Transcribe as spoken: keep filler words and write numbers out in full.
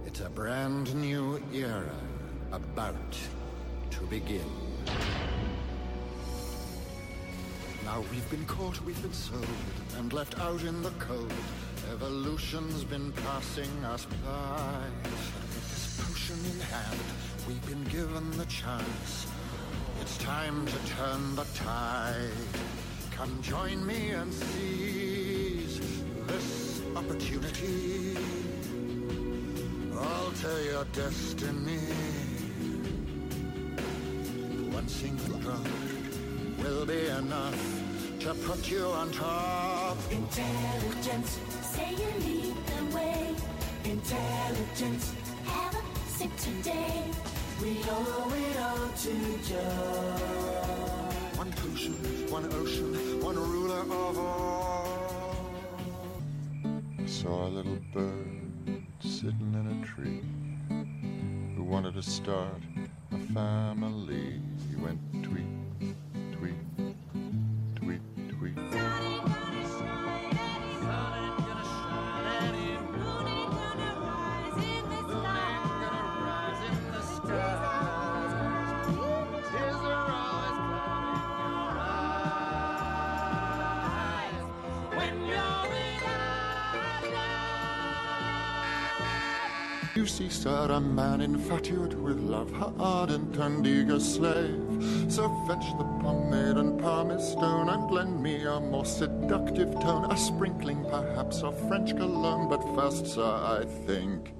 It's a brand new era about to begin. Now we've been caught, we've been sold, and left out in the cold. Evolution's been passing us by. With this potion in hand, we've been given the chance. It's time to turn the tide. Come join me and seize this opportunity. Alter your destiny. One single drop will be enough to put you on top. Intelligence, say you lead the way. Intelligence, have a sip today. We owe it all to Joe. One potion, one ocean, one ruler of all. I saw a little bird sitting in a tree who wanted to start a family. He went tweet, tweet, tweet, tweet. You see, sir, a man infatuate with love, her ardent and eager slave. So fetch the pomade and pumice stone, and lend me a more seductive tone, a sprinkling perhaps of French cologne. But first, sir, I think